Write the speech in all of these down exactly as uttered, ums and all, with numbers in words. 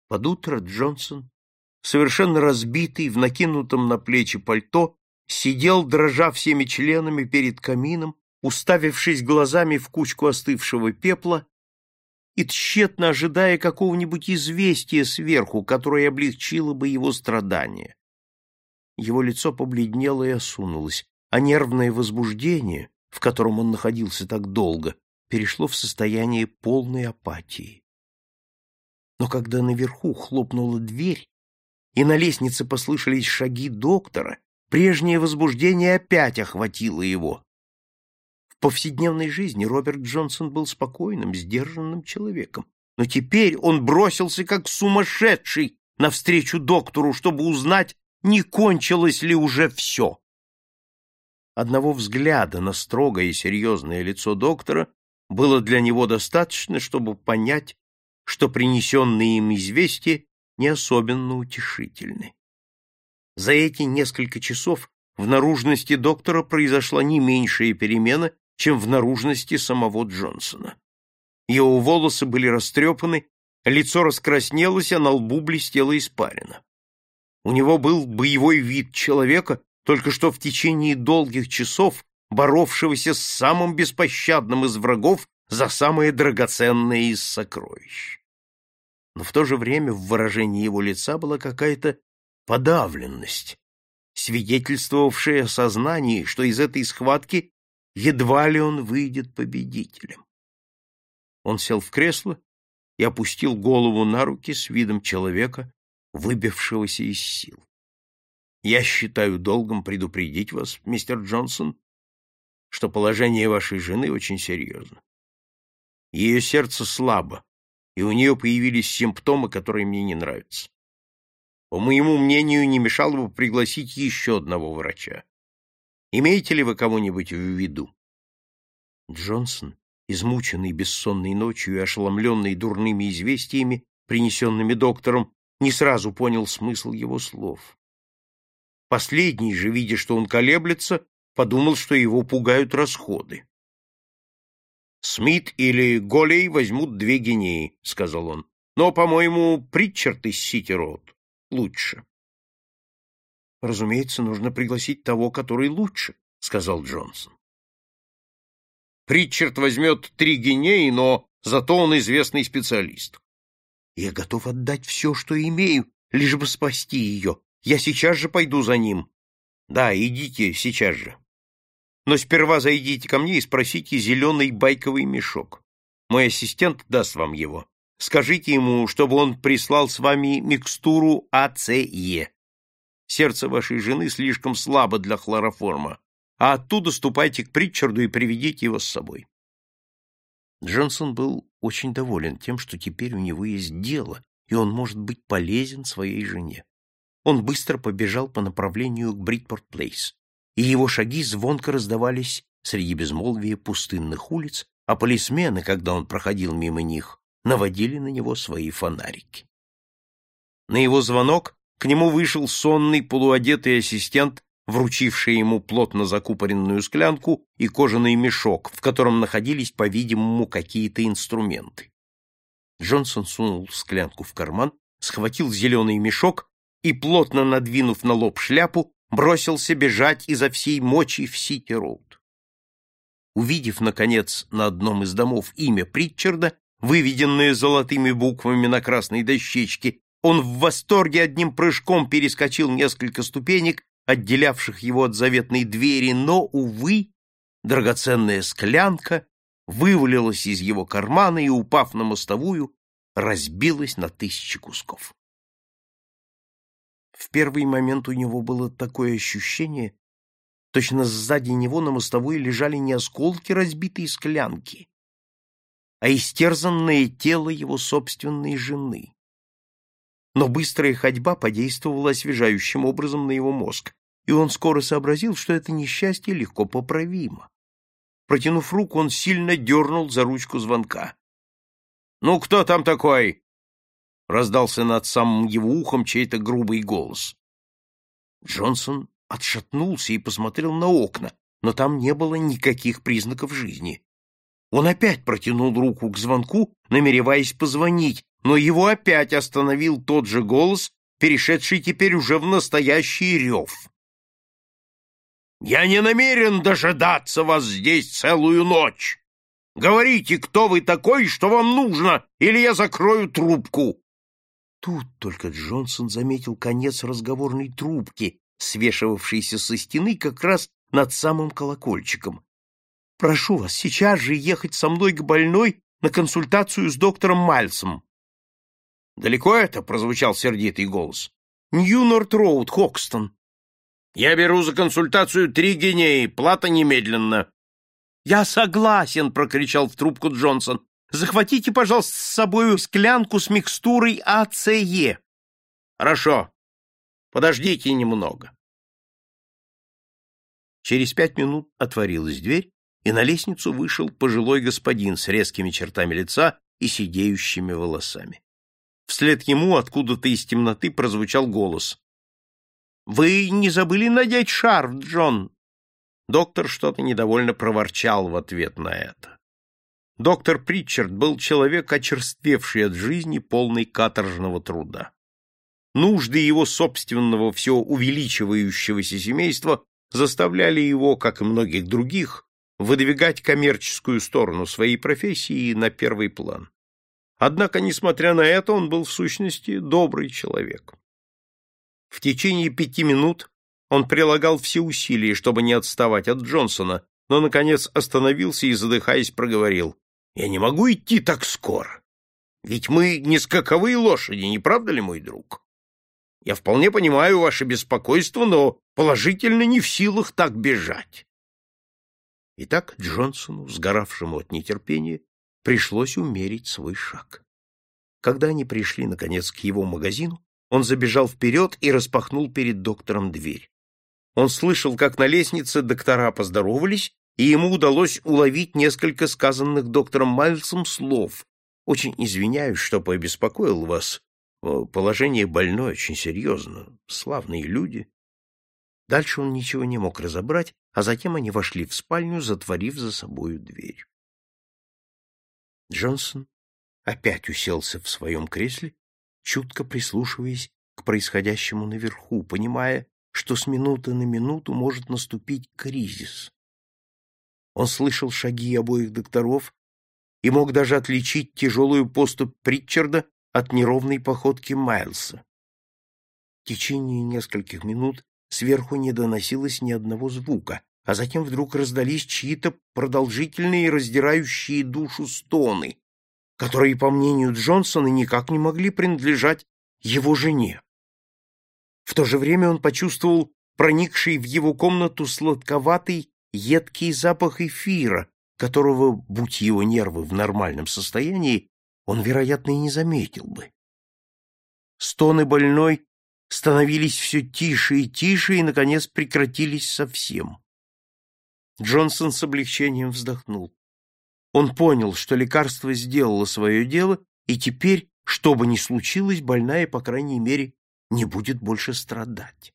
Под утро Джонсон, совершенно разбитый, в накинутом на плечи пальто, сидел, дрожа всеми членами перед камином, уставившись глазами в кучку остывшего пепла и тщетно ожидая какого-нибудь известия сверху, которое облегчило бы его страдания. Его лицо побледнело и осунулось, а нервное возбуждение, в котором он находился так долго, перешло в состояние полной апатии. Но когда наверху хлопнула дверь, и на лестнице послышались шаги доктора, прежнее возбуждение опять охватило его. В повседневной жизни Роберт Джонсон был спокойным, сдержанным человеком, но теперь он бросился как сумасшедший навстречу доктору, чтобы узнать, не кончилось ли уже все. Одного взгляда на строгое и серьезное лицо доктора было для него достаточно, чтобы понять, что принесенные им известия не особенно утешительны. За эти несколько часов в наружности доктора произошла не меньшая перемена, чем в наружности самого Джонсона. Его волосы были растрепаны, лицо раскраснелось, а на лбу блестела испарина. У него был боевой вид человека, только что в течение долгих часов боровшегося с самым беспощадным из врагов за самое драгоценное из сокровищ. Но в то же время в выражении его лица была какая-то подавленность, свидетельствовавшая о сознании, что из этой схватки едва ли он выйдет победителем. Он сел в кресло и опустил голову на руки с видом человека, выбившегося из сил. «Я считаю долгом предупредить вас, мистер Джонсон, что положение вашей жены очень серьезно. Ее сердце слабо, и у нее появились симптомы, которые мне не нравятся. По моему мнению, не мешало бы пригласить еще одного врача. Имеете ли вы кого-нибудь в виду?» Джонсон, измученный бессонной ночью и ошеломленный дурными известиями, принесенными доктором, не сразу понял смысл его слов. Последний же, видя, что он колеблется, подумал, что его пугают расходы. «Смит или Голей возьмут две гинеи», — сказал он. «Но, по-моему, Притчард из Сити-Роуд лучше». «Разумеется, нужно пригласить того, который лучше», — сказал Джонсон. «Притчард возьмет три гинеи, но зато он известный специалист». «Я готов отдать все, что имею, лишь бы спасти ее. Я сейчас же пойду за ним». «Да, идите сейчас же. Но сперва зайдите ко мне и спросите зеленый байковый мешок. Мой ассистент даст вам его. Скажите ему, чтобы он прислал с вами микстуру А С Е. Сердце вашей жены слишком слабо для хлороформа, а оттуда ступайте к Притчарду и приведите его с собой». Джонсон был очень доволен тем, что теперь у него есть дело, и он может быть полезен своей жене. Он быстро побежал по направлению к Бритпорт-Плейс, и его шаги звонко раздавались среди безмолвия пустынных улиц, а полисмены, когда он проходил мимо них, наводили на него свои фонарики. На его звонок к нему вышел сонный полуодетый ассистент, вручивший ему плотно закупоренную склянку и кожаный мешок, в котором находились, по-видимому, какие-то инструменты. Джонсон сунул склянку в карман, схватил зеленый мешок и, плотно надвинув на лоб шляпу, бросился бежать изо всей мочи в Сити-Роуд. Увидев, наконец, на одном из домов имя Притчарда, выведенное золотыми буквами на красной дощечке, он в восторге одним прыжком перескочил несколько ступенек, отделявших его от заветной двери, но, увы, драгоценная склянка вывалилась из его кармана и, упав на мостовую, разбилась на тысячи кусков. В первый момент у него было такое ощущение, точно сзади него на мостовой лежали не осколки разбитой склянки, а истерзанное тело его собственной жены. Но быстрая ходьба подействовала освежающим образом на его мозг, и он скоро сообразил, что это несчастье легко поправимо. Протянув руку, он сильно дернул за ручку звонка. «Ну, кто там такой?» — раздался над самым его ухом чей-то грубый голос. Джонсон отшатнулся и посмотрел на окна, но там не было никаких признаков жизни. Он опять протянул руку к звонку, намереваясь позвонить, но его опять остановил тот же голос, перешедший теперь уже в настоящий рев. «Я не намерен дожидаться вас здесь целую ночь. Говорите, кто вы такой, что вам нужно, или я закрою трубку». Тут только Джонсон заметил конец разговорной трубки, свешивавшейся со стены как раз над самым колокольчиком. «Прошу вас сейчас же ехать со мной к больной на консультацию с доктором Майлсом». «Далеко это?» — прозвучал сердитый голос. «Нью-Норт-Роуд, Хокстон». «Я беру за консультацию три гинеи, плата немедленно». «Я согласен!» — прокричал в трубку Джонсон. «Захватите, пожалуйста, с собою склянку с микстурой А С Е». «Хорошо. Подождите немного». Через пять минут отворилась дверь, и на лестницу вышел пожилой господин с резкими чертами лица и сидеющими волосами. Вслед ему откуда-то из темноты прозвучал голос. «Вы не забыли надеть шарф, Джон?» Доктор что-то недовольно проворчал в ответ на это. Доктор Притчард был человек, очерствевший от жизни, полный каторжного труда. Нужды его собственного все увеличивающегося семейства заставляли его, как и многих других, выдвигать коммерческую сторону своей профессии на первый план. Однако, несмотря на это, он был в сущности добрый человек. В течение пяти минут он прилагал все усилия, чтобы не отставать от Джонсона, но, наконец, остановился и, задыхаясь, проговорил: «Я не могу идти так скоро. Ведь мы не скаковые лошади, не правда ли, мой друг? Я вполне понимаю ваше беспокойство, но положительно не в силах так бежать». Итак, Джонсону, сгоравшему от нетерпения, пришлось умерить свой шаг. Когда они пришли, наконец, к его магазину, он забежал вперед и распахнул перед доктором дверь. Он слышал, как на лестнице доктора поздоровались, и ему удалось уловить несколько сказанных доктором Майлсом слов. «Очень извиняюсь, что побеспокоил вас. Положение больной очень серьезно. Славные люди». Дальше он ничего не мог разобрать, а затем они вошли в спальню, затворив за собою дверь. Джонсон опять уселся в своем кресле, чутко прислушиваясь к происходящему наверху, понимая, что с минуты на минуту может наступить кризис. Он слышал шаги обоих докторов и мог даже отличить тяжелую поступь Притчарда от неровной походки Майлса. В течение нескольких минут сверху не доносилось ни одного звука, а затем вдруг раздались чьи-то продолжительные, раздирающие душу стоны, которые, по мнению Джонсона, никак не могли принадлежать его жене. В то же время он почувствовал проникший в его комнату сладковатый, едкий запах эфира, которого, будь его нервы в нормальном состоянии, он, вероятно, и не заметил бы. Стоны больной становились все тише и тише и, наконец, прекратились совсем. Джонсон с облегчением вздохнул. Он понял, что лекарство сделало свое дело, и теперь, что бы ни случилось, больная, по крайней мере, не будет больше страдать.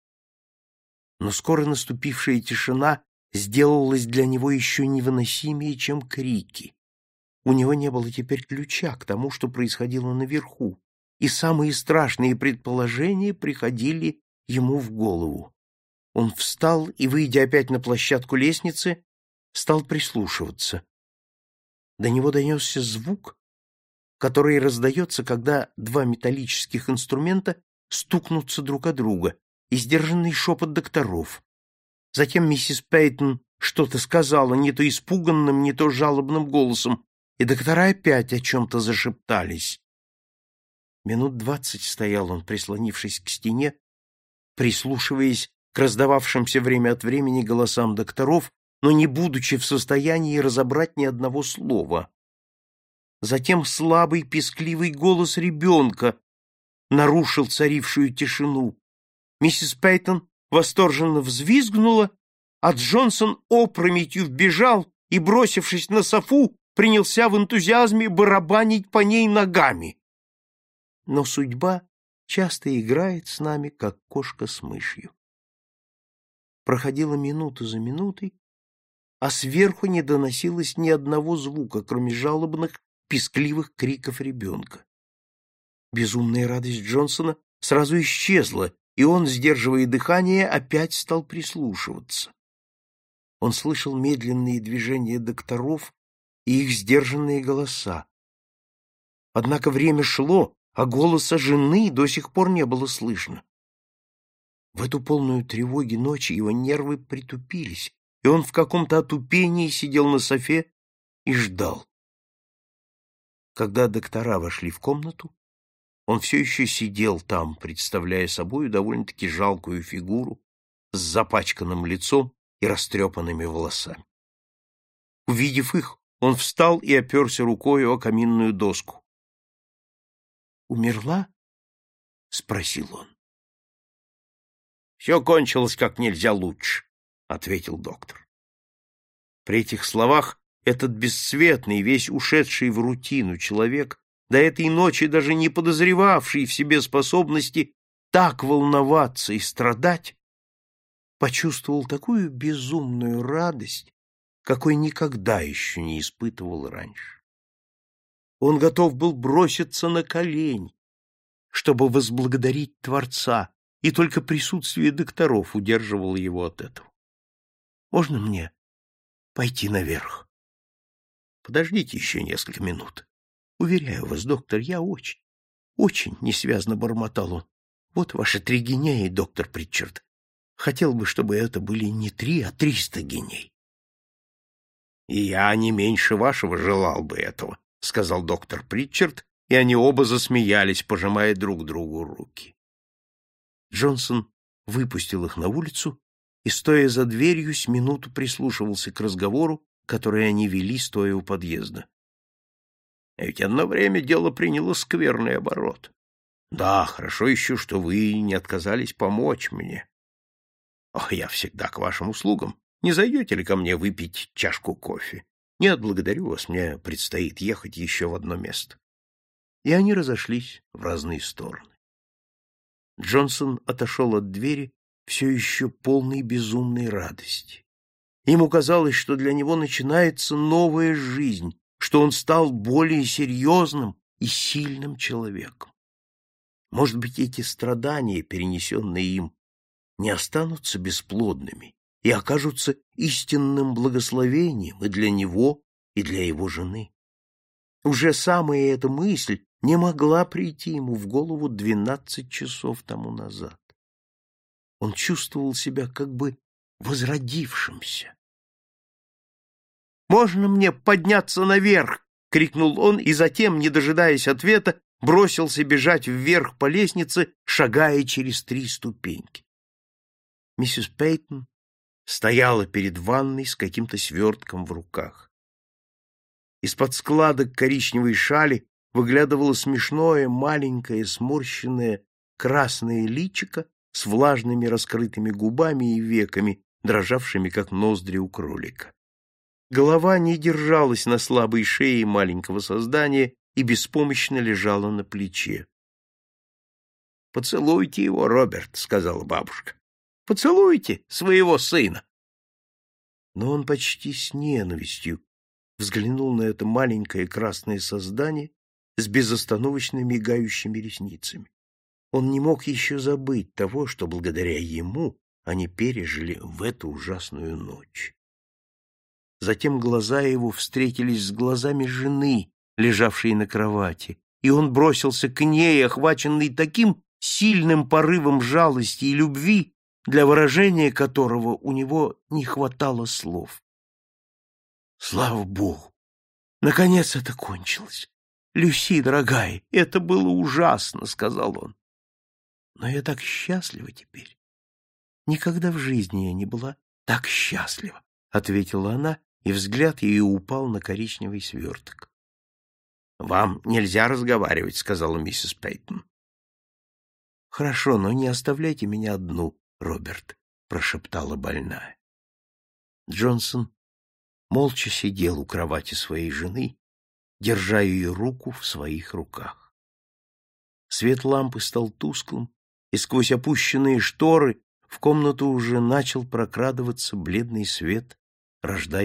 Но скоро наступившая тишина сделалась для него еще невыносимее, чем крики. У него не было теперь ключа к тому, что происходило наверху, и самые страшные предположения приходили ему в голову. Он встал и, выйдя опять на площадку лестницы, стал прислушиваться. До него донесся звук, который раздается, когда два металлических инструмента стукнутся друг о друга, и сдержанный шепот докторов. Затем миссис Пейтон что-то сказала, не то испуганным, не то жалобным голосом, и доктора опять о чем-то зашептались. Минут двадцать стоял он, прислонившись к стене, прислушиваясь к раздававшимся время от времени голосам докторов, но не будучи в состоянии разобрать ни одного слова. Затем слабый пескливый голос ребенка нарушил царившую тишину. Миссис Пейтон восторженно взвизгнула, а Джонсон опрометью вбежал и, бросившись на софу, принялся в энтузиазме барабанить по ней ногами. Но судьба часто играет с нами, как кошка с мышью. Проходила минута за минутой, а сверху не доносилось ни одного звука, кроме жалобных, пескливых криков ребенка. Безумная радость Джонсона сразу исчезла, и он, сдерживая дыхание, опять стал прислушиваться. Он слышал медленные движения докторов и их сдержанные голоса. Однако время шло, а голоса жены до сих пор не было слышно. В эту полную тревоги ночи его нервы притупились, и он в каком-то отупении сидел на софе и ждал. Когда доктора вошли в комнату, он все еще сидел там, представляя собою довольно-таки жалкую фигуру с запачканным лицом и растрепанными волосами. Увидев их, он встал и оперся рукою о каминную доску. «Умерла?» — спросил он. «Все кончилось как нельзя лучше», — ответил доктор. При этих словах этот бесцветный, весь ушедший в рутину человек, до этой ночи даже не подозревавший в себе способности так волноваться и страдать, почувствовал такую безумную радость, какой никогда еще не испытывал раньше. Он готов был броситься на колени, чтобы возблагодарить Творца, и только присутствие докторов удерживало его от этого. «Можно мне пойти наверх?» «Подождите еще несколько минут. Уверяю вас, доктор, я очень, очень несвязно бормотал он. Вот ваши три гинеи, доктор Притчард. Хотел бы, чтобы это были не три, а триста гиней». «И я не меньше вашего желал бы этого», — сказал доктор Притчард, и они оба засмеялись, пожимая друг другу руки. Джонсон выпустил их на улицу и, стоя за дверью, с минуту прислушивался к разговору, который они вели, стоя у подъезда. «А ведь одно время дело приняло скверный оборот. Да, хорошо еще, что вы не отказались помочь мне. Ох, я всегда к вашим услугам. Не зайдете ли ко мне выпить чашку кофе? Нет, благодарю вас, мне предстоит ехать еще в одно место». И они разошлись в разные стороны. Джонсон отошел от двери все еще полной безумной радости. Ему казалось, что для него начинается новая жизнь, что он стал более серьезным и сильным человеком. Может быть, эти страдания, перенесенные им, не останутся бесплодными и окажутся истинным благословением и для него, и для его жены. Уже самая эта мысль не могла прийти ему в голову двенадцать часов тому назад. Он чувствовал себя как бы возродившимся. «Можно мне подняться наверх?» — крикнул он, и затем, не дожидаясь ответа, бросился бежать вверх по лестнице, шагая через три ступеньки. Миссис Пейтон стояла перед ванной с каким-то свертком в руках. Из-под складок коричневой шали выглядывало смешное, маленькое, сморщенное, красное личико с влажными раскрытыми губами и веками, дрожавшими, как ноздри у кролика. Голова не держалась на слабой шее маленького создания и беспомощно лежала на плече. «Поцелуйте его, Роберт», — сказала бабушка. «Поцелуйте своего сына». Но он почти с ненавистью взглянул на это маленькое красное создание с безостановочно мигающими ресницами. Он не мог еще забыть того, что благодаря ему они пережили в эту ужасную ночь. Затем глаза его встретились с глазами жены, лежавшей на кровати, и он бросился к ней, охваченный таким сильным порывом жалости и любви, для выражения которого у него не хватало слов. «Слава Богу! Наконец это кончилось! Люси, дорогая, это было ужасно!» — сказал он. «Но я так счастлива теперь! Никогда в жизни я не была так счастлива!» — ответила она, и взгляд ее упал на коричневый сверток. «Вам нельзя разговаривать», — сказала миссис Пейтон. «Хорошо, но не оставляйте меня одну, Роберт», — прошептала больная. Джонсон молча сидел у кровати своей жены, держа ее руку в своих руках. Свет лампы стал тусклым, и сквозь опущенные шторы в комнату уже начал прокрадываться бледный свет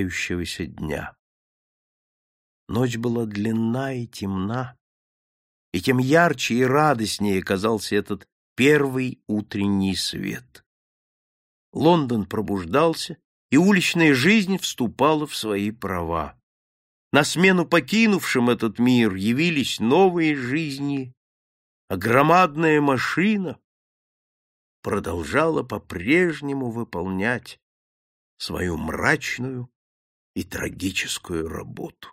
рождающегося дня. Ночь была длинна и темна, и тем ярче и радостнее казался этот первый утренний свет. Лондон пробуждался, и уличная жизнь вступала в свои права. На смену покинувшим этот мир явились новые жизни, а громадная машина продолжала по-прежнему выполнять свою мрачную и трагическую работу.